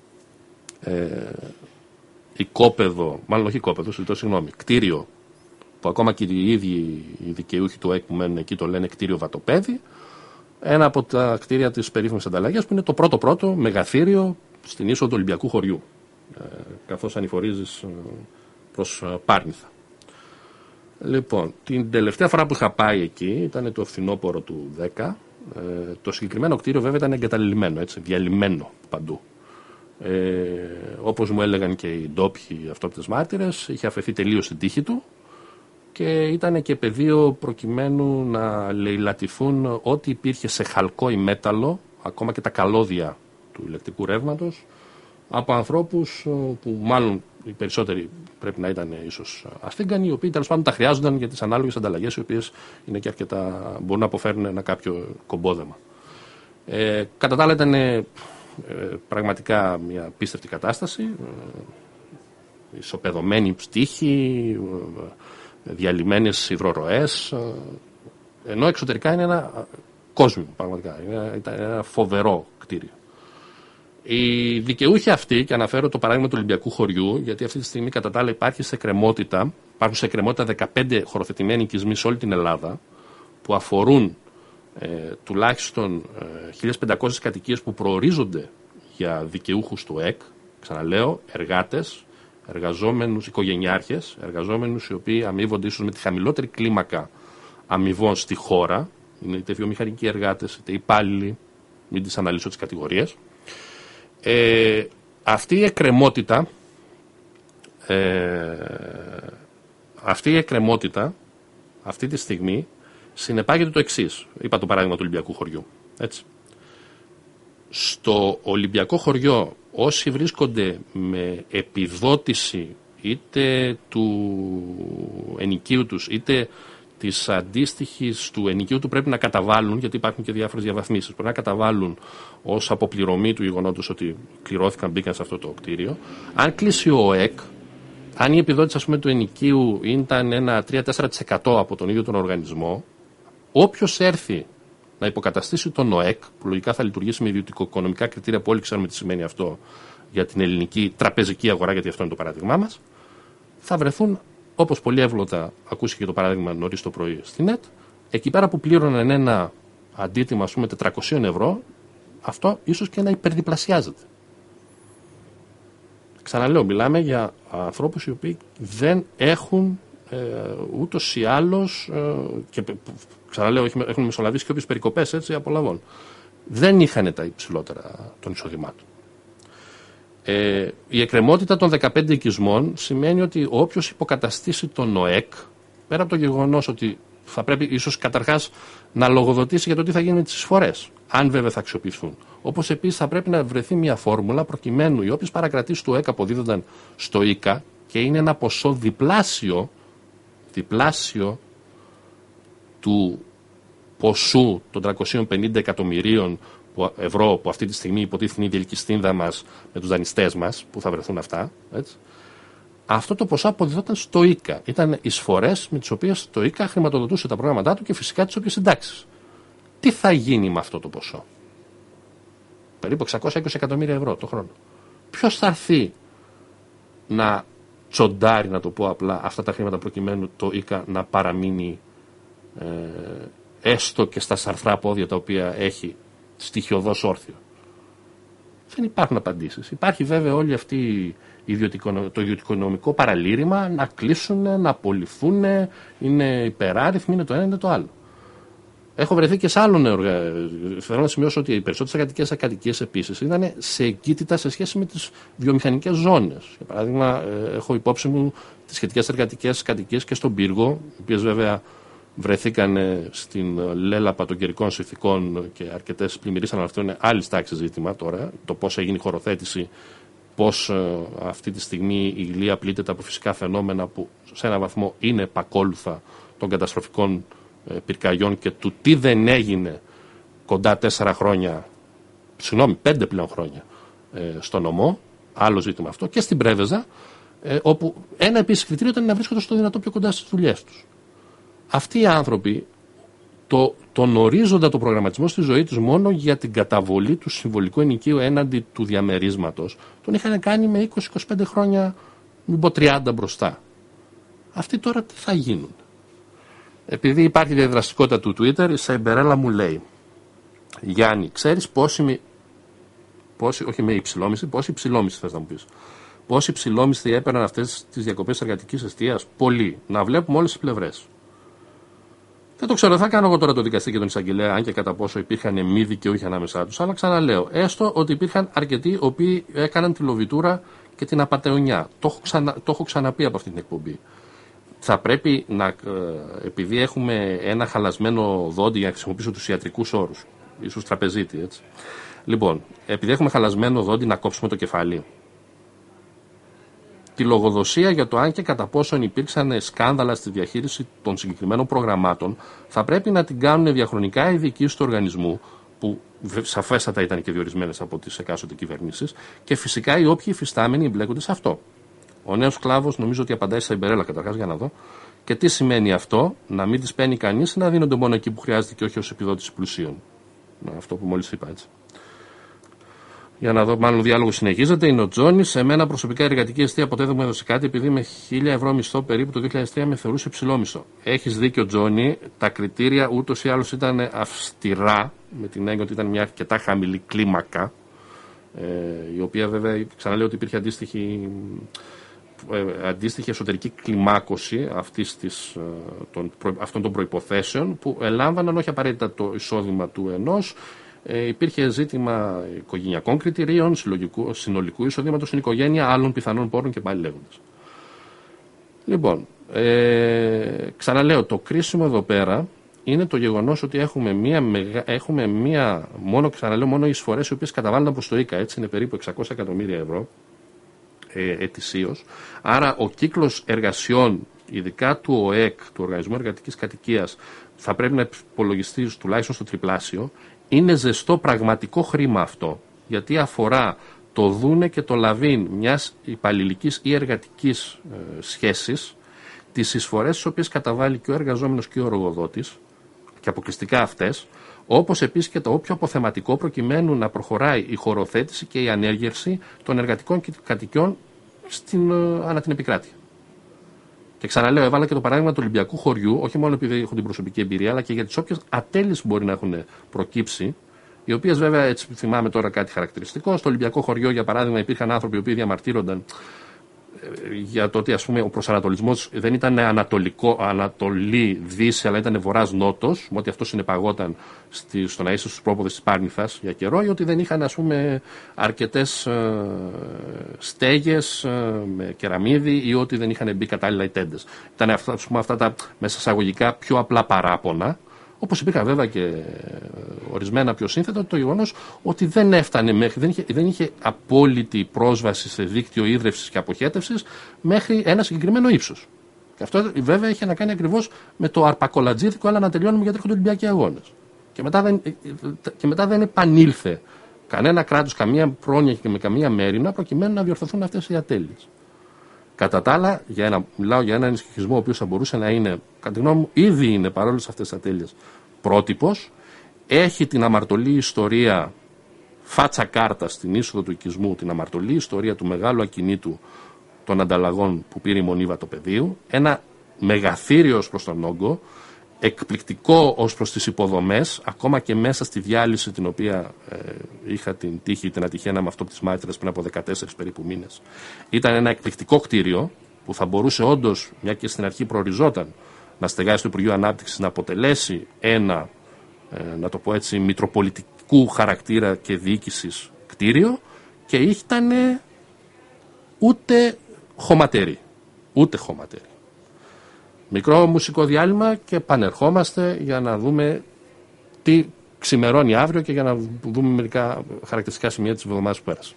ε, οικόπεδο, μάλλον όχι οικόπεδο, συγγνώμη, κτίριο, που ακόμα και οι ίδιοι οι δικαιούχοι του ΕΚ που μένουν εκεί το λένε κτίριο Βατοπέδη, ένα από τα κτίρια της περίφημης ανταλλαγής που είναι το πρώτο-πρώτο μεγαθύριο στην είσοδο του Ολυμπιακού Χωριού, ε, καθώς ανηφορίζεις ε, προς ε, Πάρνηθα. Λοιπόν, την τελευταία φορά που είχα πάει εκεί ήταν το φθινόπωρο του δέκα. Ε, το συγκεκριμένο κτίριο βέβαια ήταν εγκαταλειμμένο, έτσι, διαλυμένο παντού. Ε, όπως μου έλεγαν και οι ντόπιοι αυτόπτες μάρτυρες, είχε αφαιθεί τελείως στην τύχη του και ήταν και πεδίο προκειμένου να λαιλατηθούν ό,τι υπήρχε σε χαλκό ή μέταλλο, ακόμα και τα καλώδια του ηλεκτρικού ρεύματος, από ανθρώπους που μάλλον οι περισσότεροι πρέπει να ήταν ίσως ασθήγκανοι, οι οποίοι τέλος πάντων τα χρειάζονταν για τις ανάλογες ανταλλαγές, οι οποίες είναι και αρκετά, μπορούν να αποφέρουν ένα κάποιο κομπόδεμα. Ε, κατά τα άλλα ήταν ε, πραγματικά μια πίστευτη κατάσταση, ε, ισοπεδωμένη στίχη, ε, διαλυμένες υδροροές, ε, ενώ εξωτερικά είναι ένα κόσμο, πραγματικά, είναι, ήταν ένα φοβερό κτίριο. Οι δικαιούχοι αυτοί, και αναφέρω το παράδειγμα του Ολυμπιακού Χωριού, γιατί αυτή τη στιγμή κατά τα άλλα υπάρχει σε εκκρεμότητα, υπάρχουν σε εκκρεμότητα δεκαπέντε χωροθετημένοι οικισμοί σε όλη την Ελλάδα, που αφορούν ε, τουλάχιστον ε, χίλιες πεντακόσιες κατοικίες που προορίζονται για δικαιούχους του ΕΚ, ξαναλέω, εργάτες, εργαζόμενους, οικογενειάρχες, εργαζόμενους οι οποίοι αμείβονται ίσως με τη χαμηλότερη κλίμακα αμοιβών στη χώρα, είναι είτε βιομηχανικοί εργάτες, είτε υπάλληλοι, μην τις αναλύσω τις κατηγορίες. Ε, αυτή η εκκρεμότητα ε, αυτή η εκκρεμότητα αυτή τη στιγμή συνεπάγεται το εξής. Είπα το παράδειγμα του Ολυμπιακού Χωριού, έτσι. Στο Ολυμπιακό Χωριό όσοι βρίσκονται με επιδότηση είτε του ενοικίου τους είτε της αντίστοιχης του ενοικίου του πρέπει να καταβάλουν, γιατί υπάρχουν και διάφορες διαβαθμίσεις, πρέπει να καταβάλουν ως αποπληρωμή του γεγονότος ότι κληρώθηκαν, μπήκαν σε αυτό το κτίριο. Αν κλείσει ο ΟΕΚ, αν η επιδότηση ας πούμε, του ενοικίου ήταν ένα τρία με τέσσερα τοις εκατό από τον ίδιο τον οργανισμό, όποιος έρθει να υποκαταστήσει τον ΟΕΚ, που λογικά θα λειτουργήσει με ιδιωτικο-οικονομικά κριτήρια που όλοι ξέρουμε τι σημαίνει αυτό για την ελληνική τραπεζική αγορά, γιατί αυτό είναι το παράδειγμά μας, θα βρεθούν, όπως πολύ εύγλωτα ακούστηκε το παράδειγμα νωρίς το πρωί στην ΕΤ, εκεί πέρα που πλήρωναν ένα αντίτιμο, ας πούμε, τετρακόσια ευρώ, αυτό ίσως και να υπερδιπλασιάζεται. Ξαναλέω, μιλάμε για ανθρώπους οι οποίοι δεν έχουν ε, ούτως ή άλλως, ε, και ξαναλέω, έχουν μεσολαβήσει και όποιες περικοπές, έτσι, απολαβών. Δεν είχαν τα υψηλότερα των εισοδημάτων. Ε, η εκκρεμότητα των δεκαπέντε οικισμών σημαίνει ότι όποιος υποκαταστήσει τον ΟΕΚ, πέρα από το γεγονός ότι θα πρέπει ίσως καταρχάς να λογοδοτήσει για το τι θα γίνει με τις εισφορές, αν βέβαια θα αξιοποιηθούν. Όπως επίσης θα πρέπει να βρεθεί μια φόρμουλα προκειμένου οι όποιες παρακρατήσεις του ΟΕΚ αποδίδονταν στο ΙΚΑ, και είναι ένα ποσό διπλάσιο, διπλάσιο του ποσού των τριακόσιων πενήντα εκατομμυρίων ευρώ που αυτή τη στιγμή υποτίθεται είναι η διελκυστίνδα μας με τους δανειστές μας, που θα βρεθούν αυτά, έτσι. Αυτό το ποσό αποδιδόταν στο ΙΚΑ. Ήταν εισφορές με τις οποίες το ΙΚΑ χρηματοδοτούσε τα προγράμματά του και φυσικά τις όποιες συντάξεις. Τι θα γίνει με αυτό το ποσό? Περίπου εξακόσια είκοσι εκατομμύρια ευρώ το χρόνο. Ποιος θα έρθει να τσοντάρει, να το πω απλά, αυτά τα χρήματα προκειμένου το ΙΚΑ να παραμείνει ε, έστω και στα σαρθρά πόδια τα οποία έχει στοιχειωδώς όρθιο? Δεν υπάρχουν απαντήσεις. Υπάρχει βέβαια όλη αυτή το ιδιωτικονομικό παραλήρημα να κλείσουν, να απολυθούν, είναι υπεράριθμοι, είναι το ένα, είναι το άλλο. Έχω βρεθεί και σε άλλον έργο. Θέλω να σημειώσω ότι οι περισσότερες εργατικές κατοικίες επίσης ήταν σε εγκύτητα σε σχέση με τις βιομηχανικές ζώνες. Για παράδειγμα, έχω υπόψη μου τις σχετικές εργατικές κατοικίες και στον Πύργο, οι οποίες βέβαια βρεθήκαν στην λέλαπα των καιρικών συνθηκών και αρκετές πλημμυρίσαν, αλλά αυτό είναι άλλη τάξη ζήτημα τώρα. Το πώς έγινε η χωροθέτηση, πώς αυτή τη στιγμή η Ηλία πλήττεται από φυσικά φαινόμενα που σε έναν βαθμό είναι επακόλουθα των καταστροφικών πυρκαγιών και του τι δεν έγινε κοντά τέσσερα χρόνια, συγγνώμη, πέντε πλέον χρόνια στο νομό, άλλο ζήτημα αυτό, και στην Πρέβεζα, όπου ένα επίσης κριτήριο ήταν να βρίσκονται στο δυνατό πιο κοντά στις δουλειές τους. Αυτοί οι άνθρωποι το, τον ορίζοντα το προγραμματισμό στη ζωή τους μόνο για την καταβολή του συμβολικού ενοικίου έναντι του διαμερίσματος τον είχαν κάνει με είκοσι με είκοσι πέντε χρόνια, μην πω τριάντα μπροστά. Αυτοί τώρα τι θα γίνουν? Επειδή υπάρχει διαδραστικότητα του Twitter, η Σαϊμπερέλα μου λέει: Γιάννη, ξέρεις πόσοι, πόσοι όχι με υψηλόμισθοι, πόσοι υψηλόμισθοι θες να μου πεις? Πόσοι υψηλόμισθοι έπαιρναν αυτές τις διακοπές εργατικής εστίας? Πολλοί. Να βλέπουμε όλες τις πλευρές. Δεν το ξέρω, θα κάνω εγώ τώρα το δικαστή και τον εισαγγελέα, αν και κατά πόσο υπήρχαν μη δικαιούχοι ανάμεσά τους. Αλλά ξαναλέω, έστω ότι υπήρχαν αρκετοί οι οποίοι έκαναν τη λοβιτούρα και την απατεωνιά. Το έχω, ξανα, το έχω ξαναπεί από αυτή την εκπομπή. Θα πρέπει να, επειδή έχουμε ένα χαλασμένο δόντι, για να χρησιμοποιήσω τους ιατρικούς όρους, ίσως τραπεζίτη, έτσι. Λοιπόν, επειδή έχουμε χαλασμένο δόντι, να κόψουμε το κεφάλι. Τη λογοδοσία για το αν και κατά πόσον υπήρξαν σκάνδαλα στη διαχείριση των συγκεκριμένων προγραμμάτων θα πρέπει να την κάνουν διαχρονικά οι διοικήσεις του οργανισμού, που σαφέστατα ήταν και διορισμένες από τις εκάστοτε κυβερνήσεις, και φυσικά οι όποιοι υφιστάμενοι εμπλέκονται σε αυτό. Ο νέος κλάβος νομίζω ότι απαντάει στα Ιμπερέλα καταρχάς, για να δω. Και τι σημαίνει αυτό? Να μην τις παίρνει κανείς, να δίνονται μόνο εκεί που χρειάζεται και όχι ως επιδότηση πλουσίων. Αυτό που μόλις είπα, έτσι. Για να δω, μάλλον ο διάλογος συνεχίζεται. Είναι ο Τζόνις. Σε μένα προσωπικά η εργατική εστία ποτέ δεν μου έδωσε κάτι, επειδή με χίλια ευρώ μισθό περίπου το δύο χιλιάδες τρία με θεωρούσε υψηλό μισθό. Έχεις δίκιο, Τζόνι. Τα κριτήρια ούτως ή άλλως ήταν αυστηρά, με την έννοια ότι ήταν μια αρκετά χαμηλή κλίμακα, ε, η οποία βέβαια, ξαναλέω ότι υπήρχε αντίστοιχη, ε, αντίστοιχη εσωτερική κλιμάκωση αυτής της, ε, των, αυτών των προϋποθέσεων, που ελάμβαναν όχι απαραίτητα το εισόδημα του ενός. Ε, υπήρχε ζήτημα οικογενειακών κριτηρίων, συνολικού εισοδήματος στην οικογένεια, άλλων πιθανών πόρων και πάλι λέγοντας. Λοιπόν, ε, ξαναλέω, το κρίσιμο εδώ πέρα είναι το γεγονός ότι έχουμε μία, έχουμε μία μόνο, ξαναλέω, μόνο οι εισφορές οι οποίες καταβάλλονται από το ΙΚΑ, έτσι είναι περίπου εξακόσια εκατομμύρια ευρώ ε, ετησίως. Άρα ο κύκλος εργασιών, ειδικά του ΟΕΚ, του Οργανισμού Εργατικής Κατοικίας, θα πρέπει να υπολογιστεί τουλάχιστον στο τριπλάσιο. Είναι ζεστό πραγματικό χρήμα αυτό, γιατί αφορά το δούνε και το λαβίν μιας υπαλληλικής ή εργατικής ε, σχέσης, τις εισφορές τις οποίες καταβάλει και ο εργαζόμενος και ο εργοδότης, και αποκλειστικά αυτές, όπως επίσης και το όποιο αποθεματικό προκειμένου να προχωράει η χωροθέτηση και η ανέργερση των εργατικών κατοικιών στην, ε, ανά την επικράτεια. Και ξαναλέω, έβαλα και το παράδειγμα του Ολυμπιακού χωριού, όχι μόνο επειδή έχω την προσωπική εμπειρία, αλλά και για τις όποιες ατέλειες που μπορεί να έχουν προκύψει, οι οποίες βέβαια, έτσι θυμάμαι τώρα κάτι χαρακτηριστικό. Στο Ολυμπιακό χωριό, για παράδειγμα, υπήρχαν άνθρωποι οι οποίοι διαμαρτύρονταν για το ότι, ας πούμε, ο προσανατολισμός δεν ήταν ανατολικό, Ανατολή-Δύση, αλλά ήταν Βορράς-Νότος, με ότι αυτό συνεπαγόταν στη, στο να είσαι στους πρόποδες της Πάρνηθας για καιρό, ή ότι δεν είχαν, ας πούμε, αρκετές ε, στέγες ε, με κεραμίδι, ή ότι δεν είχαν μπει κατάλληλα οι τέντες. Ήταν αυτά, ας πούμε, αυτά τα μέσα εισαγωγικά πιο απλά παράπονα. Όπως υπήρχαν βέβαια και ορισμένα πιο σύνθετα, το γεγονός ότι δεν έφτανε μέχρι, δεν είχε, δεν είχε απόλυτη πρόσβαση σε δίκτυο ίδρευσης και αποχέτευσης μέχρι ένα συγκεκριμένο ύψος. Και αυτό βέβαια είχε να κάνει ακριβώς με το αρπακολατζίδικο, αλλά να τελειώνουμε γιατί έρχονται Ολυμπιακοί αγώνες. Και μετά δεν, και μετά δεν επανήλθε κανένα κράτος, καμία πρόνοια και με καμία μέρημνα προκειμένου να διορθωθούν αυτές οι ατέλειες. Κατά τα άλλα, για ένα, μιλάω για έναν ενισχυσμό ο οποίος θα μπορούσε να είναι, κατά τη γνώμη μου, ήδη είναι παρόλες αυτές τις ατέλειες πρότυπος, έχει την αμαρτωλή ιστορία φάτσα κάρτα στην είσοδο του οικισμού, την αμαρτωλή ιστορία του μεγάλου ακινήτου των ανταλλαγών που πήρε η Μονίβα του Πεδίου, ένα μεγαθύριο ως προς τον όγκο, εκπληκτικό ως προς τις υποδομές, ακόμα και μέσα στη διάλυση την οποία ε, είχα την τύχη, την ατυχία με αυτό της Μάρτυρας πριν από δεκατέσσερις περίπου μήνες. Ήταν ένα εκπληκτικό κτίριο που θα μπορούσε όντως, μια και στην αρχή προοριζόταν, να στεγάσει στο Υπουργείο Ανάπτυξης, να αποτελέσει ένα, ε, να το πω έτσι, μητροπολιτικού χαρακτήρα και διοίκησης κτίριο, και ήταν ούτε χωματερή. Ούτε χωματερή. Μικρό μουσικό διάλειμμα και επανερχόμαστε για να δούμε τι ξημερώνει αύριο και για να δούμε μερικά χαρακτηριστικά σημεία της εβδομάδας που πέρασε.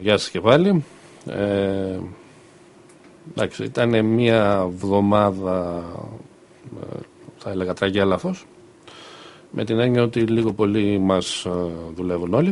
Γεια σας και πάλι. Ε, εντάξει, ήταν μια βδομάδα, θα έλεγα, τραγιά λάθος, με την έννοια ότι λίγο πολύ μας δουλεύουν όλοι.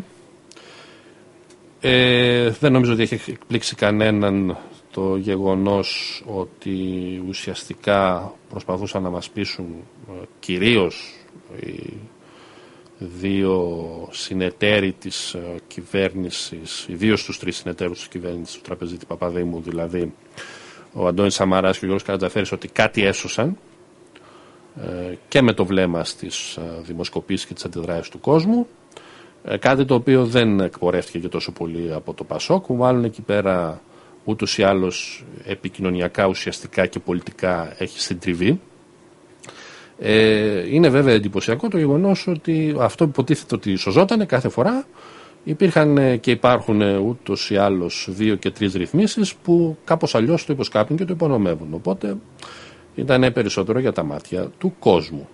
Ε, δεν νομίζω ότι έχει εκπλήξει κανέναν το γεγονός ότι ουσιαστικά προσπαθούσαν να μας πείσουν κυρίως οι δύο συνεταίροι της κυβέρνησης, ιδίως τους τρεις συνεταίρους της κυβέρνησης του τραπεζίτη Παπαδήμου, δηλαδή ο Αντώνης Σαμαράς και ο Γιώργος Καρτζαφέρης, ότι κάτι έσωσαν και με το βλέμμα στις δημοσκοπήσεις και τις αντιδράσεις του κόσμου, κάτι το οποίο δεν εκπορεύτηκε και τόσο πολύ από το Πασόκ, που μάλλον εκεί πέρα ούτως ή άλλως επικοινωνιακά, ουσιαστικά και πολιτικά έχει συντριβεί. Ε, είναι βέβαια εντυπωσιακό το γεγονός ότι αυτό που υποτίθεται ότι σωζόταν κάθε φορά, υπήρχαν και υπάρχουν ούτως ή άλλως δύο και τρεις ρυθμίσεις που κάπως αλλιώς το υποσκάπτουν και το υπονομεύουν. Οπότε ήταν περισσότερο για τα μάτια του κόσμου.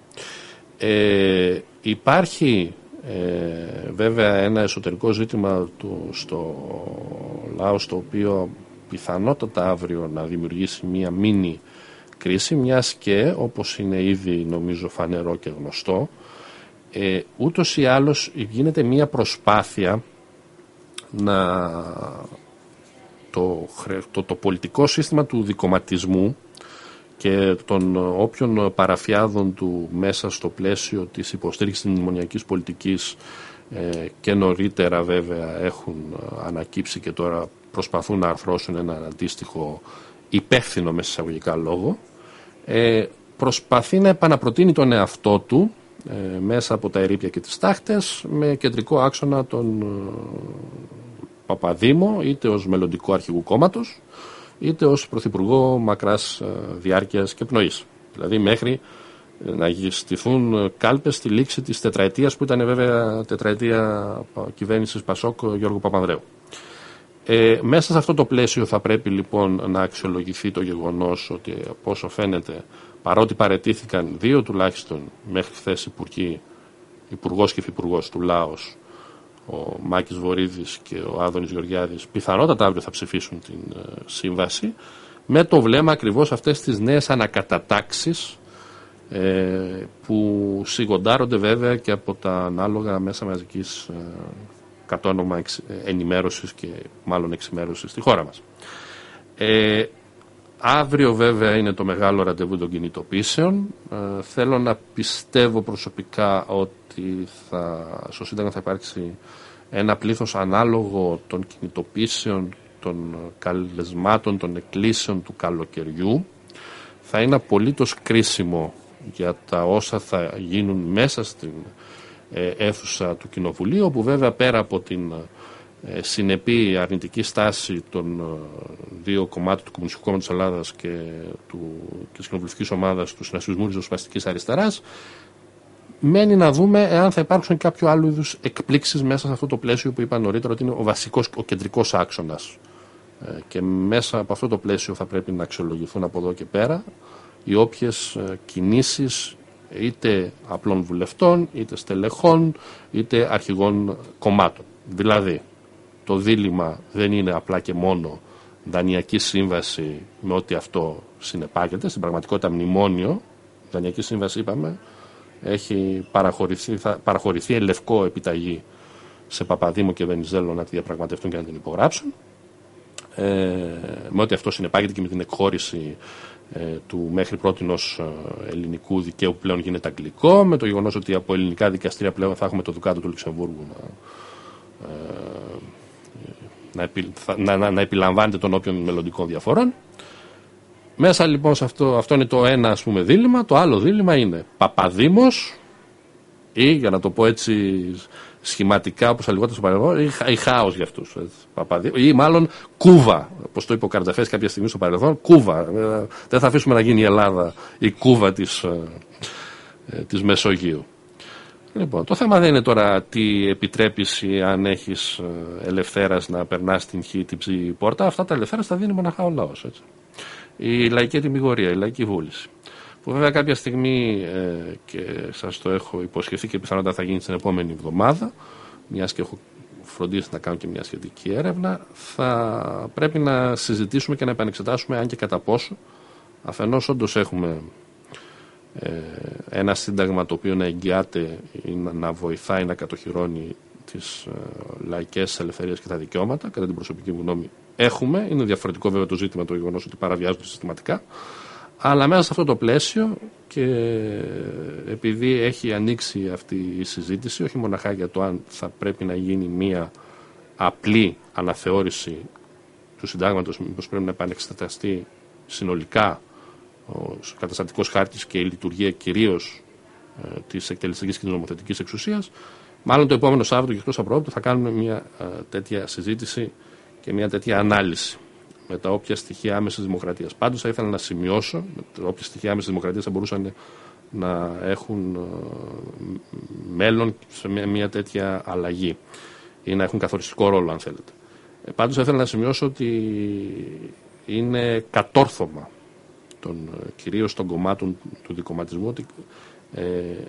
Ε, υπάρχει ε, βέβαια ένα εσωτερικό ζήτημα του, στο λαό, στο οποίο πιθανότατα αύριο να δημιουργήσει μία μίνι κρίση, μιας και, όπως είναι ήδη νομίζω φανερό και γνωστό, ε, ούτως ή άλλως γίνεται μια προσπάθεια να το, το, το πολιτικό σύστημα του δικομματισμού και των όποιων παραφιάδων του μέσα στο πλαίσιο της υποστήριξης της μνημονιακής πολιτικής ε, και νωρίτερα βέβαια έχουν ανακύψει και τώρα προσπαθούν να αρθρώσουν ένα αντίστοιχο υπεύθυνο μέσα εισαγωγικά λόγο, ε, προσπαθεί να επαναπροτείνει τον εαυτό του ε, μέσα από τα ερείπια και τις τάχτες, με κεντρικό άξονα τον ε, Παπαδήμο, είτε ως μελλοντικό αρχηγού κόμματος, είτε ως πρωθυπουργό μακράς ε, διάρκειας και πνοής. Δηλαδή μέχρι ε, να στηθούν κάλπες στη λήξη της τετραετίας, που ήταν βέβαια τετραετία κυβέρνησης Πασόκ Γιώργου Παπανδρέου. Ε, μέσα σε αυτό το πλαίσιο θα πρέπει λοιπόν να αξιολογηθεί το γεγονός ότι, από όσο φαίνεται, παρότι παραιτήθηκαν δύο τουλάχιστον μέχρι χθες υπουργοί, υπουργός και υφυπουργός του Λάος, ο Μάκης Βορίδης και ο Άδωνης Γεωργιάδης, πιθανότατα αύριο θα ψηφίσουν την ε, σύμβαση, με το βλέμμα ακριβώς αυτές τις νέες ανακατατάξεις ε, που σιγοντάρονται βέβαια και από τα ανάλογα μέσα μαζικής ε, κατ' όνομα ενημέρωσης και μάλλον εξημέρωσης στη χώρα μας. Ε, αύριο βέβαια είναι το μεγάλο ραντεβού των κινητοποιήσεων. Ε, θέλω να πιστεύω προσωπικά ότι θα, στο Σύνταγμα θα υπάρξει ένα πλήθος ανάλογο των κινητοποιήσεων, των καλεσμάτων, των εκκλήσεων του καλοκαιριού. Θα είναι απολύτως κρίσιμο για τα όσα θα γίνουν μέσα στην αίθουσα του Κοινοβουλίου, όπου βέβαια πέρα από την ε, συνεπή αρνητική στάση των ε, δύο κομμάτων του Κομμουνιστικού Κόμματος της Ελλάδας και, του, και της κοινοβουλευτικής ομάδας του Συνασπισμού Ριζοσπαστικής Αριστεράς, μένει να δούμε εάν θα υπάρξουν κάποιο άλλο είδους εκπλήξεις μέσα σε αυτό το πλαίσιο που είπα νωρίτερα ότι είναι ο βασικός, ο κεντρικός άξονας. Ε, και μέσα από αυτό το πλαίσιο θα πρέπει να αξιολογηθούν από εδώ και πέρα οι όποιες ε, κινήσεις είτε απλών βουλευτών, είτε στελεχών, είτε αρχηγών κομμάτων. Δηλαδή, το δίλημμα δεν είναι απλά και μόνο δανειακή σύμβαση με ό,τι αυτό συνεπάγεται. Στην πραγματικότητα μνημόνιο, η δανειακή σύμβαση είπαμε, έχει παραχωρηθεί, θα παραχωρηθεί εν λευκό επιταγή σε Παπαδήμο και Βενιζέλο να τη διαπραγματευτούν και να την υπογράψουν. Ε, με ό,τι αυτό συνεπάγεται και με την εκχώρηση του μέχρι πρότινος ελληνικού δικαίου που πλέον γίνεται αγγλικό, με το γεγονός ότι από ελληνικά δικαστήρια πλέον θα έχουμε το Δουκάτο του Λουξεμβούργου να, να, να, να επιλαμβάνεται των όποιων μελλοντικών διαφορών. Μέσα λοιπόν σε αυτό, αυτό είναι το ένα ας πούμε δίλημμα. Το άλλο δίλημμα είναι Παπαδήμος ή, για να το πω έτσι σχηματικά όπως θα λιγότερο στο παρελθόν, ή, ή χάος για αυτούς. Ή μάλλον Κούβα, όπως το είπε ο Καρτζαφέρης κάποια στιγμή στο παρελθόν, Κούβα. Δεν θα αφήσουμε να γίνει η Ελλάδα η Κούβα της, της Μεσογείου. Λοιπόν, το θέμα δεν είναι τώρα τι επιτρέπεις αν έχεις ελευθέρας να περνάς την χ, την ψ πόρτα. Αυτά τα ελευθέρας τα δίνει μοναχά ο λαός. Έτσι. Η λαϊκή ετυμηγορία, η λαϊκή βούληση. Που βέβαια κάποια στιγμή ε, και σας το έχω υποσχεθεί και πιθανότατα θα γίνει την επόμενη εβδομάδα, μιας και έχω φροντίσει να κάνουν και μια σχετική έρευνα, θα πρέπει να συζητήσουμε και να επανεξετάσουμε αν και κατά πόσο αφενός όντως έχουμε ε, ένα σύνταγμα το οποίο να εγγυάται ή να, να βοηθάει να κατοχυρώνει τις ε, λαϊκές ελευθερίες και τα δικαιώματα. Κατά την προσωπική μου γνώμη έχουμε. Είναι διαφορετικό βέβαια το ζήτημα το γεγονός ότι παραβιάζονται συστηματικά. Αλλά μέσα σε αυτό το πλαίσιο, και επειδή έχει ανοίξει αυτή η συζήτηση, όχι μοναχά για το αν θα πρέπει να γίνει μία απλή αναθεώρηση του συντάγματος, μήπως πρέπει να επανεξεταστεί συνολικά ο καταστατικός χάρτης και η λειτουργία κυρίως ε, της εκτελεστικής και της νομοθετικής εξουσίας, μάλλον το επόμενο Σάββατο και εκτός απρόπτου θα κάνουμε μια ε, τέτοια συζήτηση και μια τέτοια ανάλυση με τα όποια στοιχεία άμεσης δημοκρατίας. Πάντως θα ήθελα να σημειώσω, με τα όποια στοιχεία άμεσης δημοκρατίας θα μπορούσαν να έχουν ε, μέλλον σε μια, μια τέτοια αλλαγή ή να έχουν καθοριστικό ρόλο, αν θέλετε. Ε, πάντως θα ήθελα να σημειώσω ότι είναι κατόρθωμα των, κυρίως των κομμάτων του δικομματισμού, ότι ε,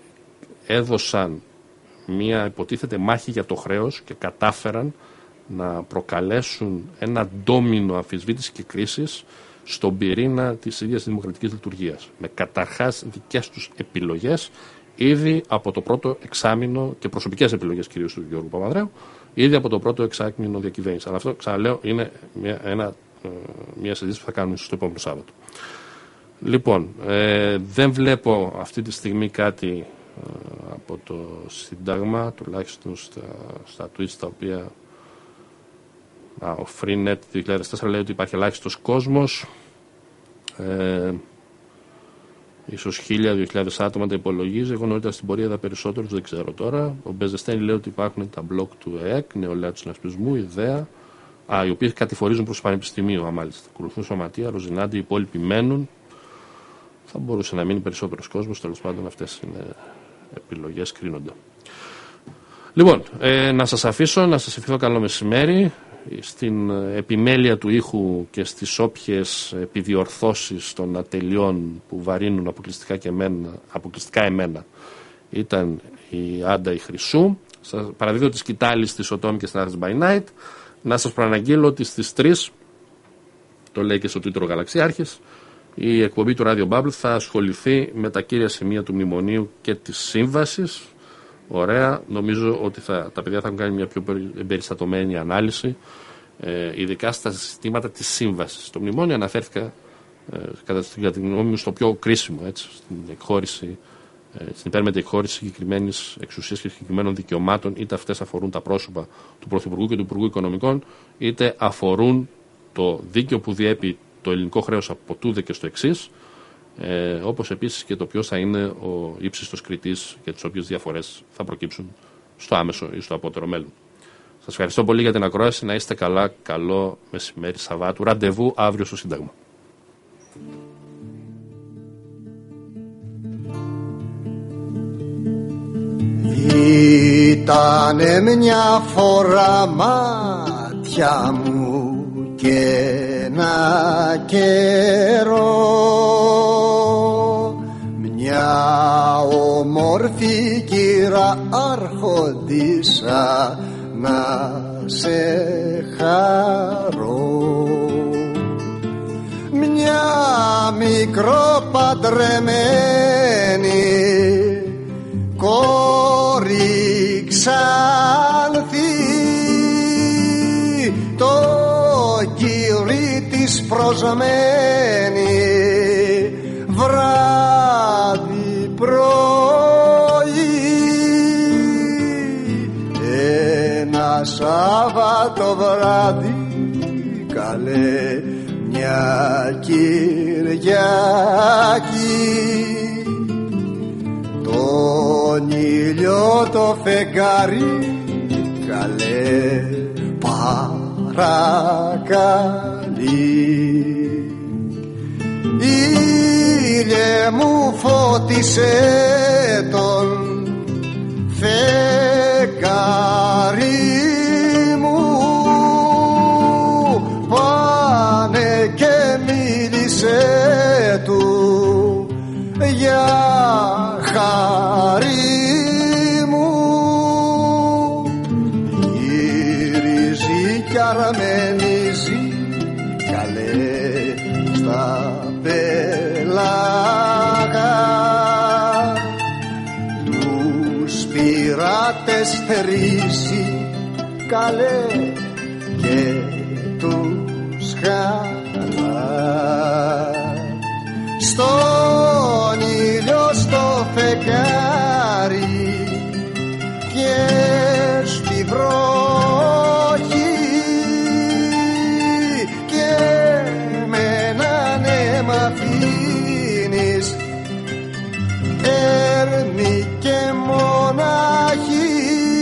έδωσαν μια υποτίθεται μάχη για το χρέος και κατάφεραν να προκαλέσουν ένα ντόμινο αμφισβήτηση και κρίσης στον πυρήνα της ίδιας δημοκρατικής λειτουργίας, με καταρχάς δικές τους επιλογές ήδη από το πρώτο εξάμηνο και προσωπικές επιλογές κυρίως του Γιώργου Παπανδρέου, ήδη από το πρώτο εξάμηνο διακυβέρνηση. Αλλά αυτό, ξαναλέω, είναι μια, ένα, μια συζήτηση που θα κάνουμε στο επόμενο Σάββατο. Λοιπόν, ε, δεν βλέπω αυτή τη στιγμή κάτι ε, από το Σύνταγμα, τουλάχιστον στα, στα tweets τα οποία α, ο Freenet δύο χιλιάδες τέσσερα λέει ότι υπάρχει ελάχιστος κόσμος, ε, ίσως χίλια, δύο χιλιάδες άτομα τα υπολογίζει. Εγώ νωρίτερα στην πορεία είδα περισσότερους, δεν ξέρω τώρα. Ο Μπεζεστέν λέει ότι υπάρχουν τα μπλοκ του ΕΕΚ, νεολαία του συνασπισμού, ιδέα, α, οι οποίοι κατηφορίζουν προς το Πανεπιστημίο, μάλιστα. Ακολουθούν Σωματεία, Ροζινάντι, οι υπόλοιποι μένουν. Θα μπορούσε να μείνει περισσότερος κόσμος, τέλος πάντων αυτές είναι επιλογές, κρίνονται. Λοιπόν, ε, να σας αφήσω, να σας ευχηθώ καλό μεσημέρι. Στην επιμέλεια του ήχου και στις όποιες επιδιορθώσεις των ατελειών που βαρύνουν αποκλειστικά, και εμένα, αποκλειστικά εμένα ήταν η Άντα η Χρυσού. Σας παραδίδω τη σκητάλη στη Σωτόμη και στην Athens by Night. Να σας προαναγγείλω ότι στις τρεις, το λέει και στο Twitter ο Γαλαξιάρχης, η εκπομπή του Radio Bubble θα ασχοληθεί με τα κύρια σημεία του μνημονίου και της σύμβασης. Ωραία, νομίζω ότι θα, τα παιδιά θα έχουν κάνει μια πιο εμπεριστατωμένη ανάλυση, ε, ειδικά στα ζητήματα της σύμβασης. Το μνημόνιο αναφέρθηκα, ε, κατά τη γνώμη μου, στο πιο κρίσιμο, έτσι, στην εκχώρηση, ε, στην υπέρμετη εκχώρηση συγκεκριμένης εξουσίας και συγκεκριμένων δικαιωμάτων, είτε αυτές αφορούν τα πρόσωπα του Πρωθυπουργού και του Υπουργού Οικονομικών, είτε αφορούν το δίκαιο που διέπει το ελληνικό χρέος από τούδε και στο εξής, ε, όπως επίσης και το ποιος θα είναι ο ύψιστος κριτής για τις όποιες διαφορές θα προκύψουν στο άμεσο ή στο απότερο μέλλον. Σας ευχαριστώ πολύ για την ακρόαση. Να είστε καλά. Καλό μεσημέρι Σαββάτου. Ραντεβού αύριο στο Σύνταγμα. Ήτανε μια φορά μάτια μου και ένα καιρό μια όμορφη κύρα άρχοντισσα να σε χαρώ, μια μικροπαντρεμένη κόρη Ξάνθη, το κύρι της προσμένη βράδυ πρωί, ένα Σάββατο βράδυ καλέ μια Κυριακή, τον ήλιο το φεγγάρι καλέ παρακαλεί. Ήλιε μου φώτισε τον φεγγάρι μου, πάνε και μίλησε του για χάρη μου. καλέ και τους χαλά. Στον ήλιο στο φεγγάρι και στη βροχή και με έναν αίμα αφήνεις έρμη και μοναχή.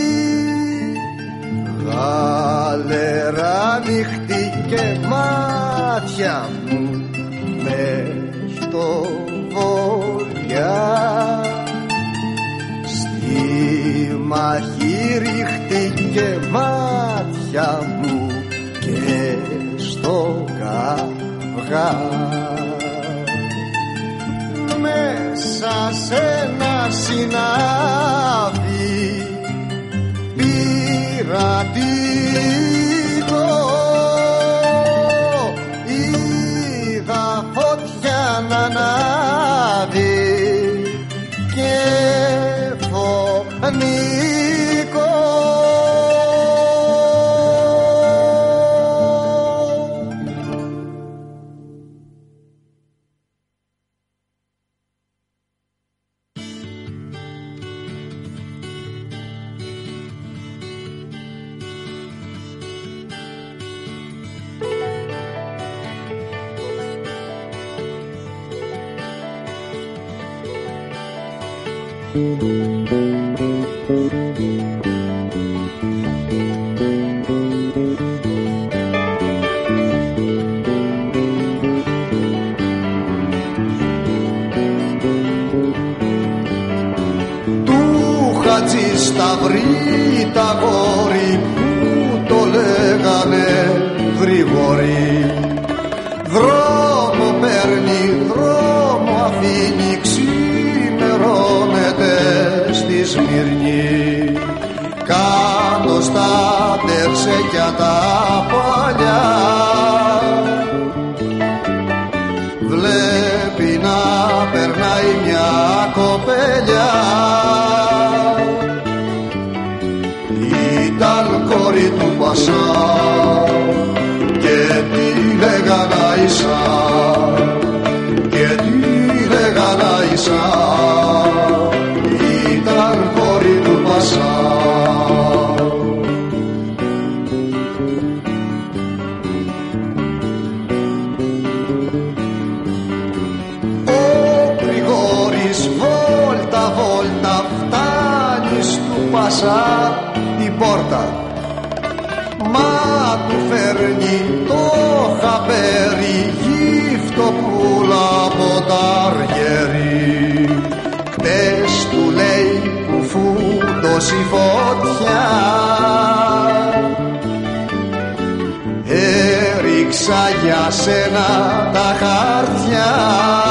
Γαλερά νύχτη και μάτια μου μες στο βοριά, στη μάχη ρίχτηκε μάτια μου και στο καυγά. Μέσα σε ένα συνάδι πειρατικό είδα φωτιά να ανάβει και φωνικό. Σταυρί τα γόρι που το λέγανε γρηγορή, δρόμο παίρνει, δρόμο αφήνει, ξημερώνεται στη Σμύρνη. Κάτω στα τερσέκια τα παλιά βλέπει να περνάει μια κοπελιά. Ήταν κόρη του Πασά και τη λέγαν Αϊσά, και τη λέγαν Αϊσά. Ήταν κόρη του Πασά. Ο Γρηγόρης βόλτα βόλτα φτάνει του Πασά η πόρτα, μα του φέρνει το χαπέρι γύφτοπούλα από τα αργέρι. Χτες του λέει που φούντωσε η φωτιά, έριξα για σένα τα χαρτιά.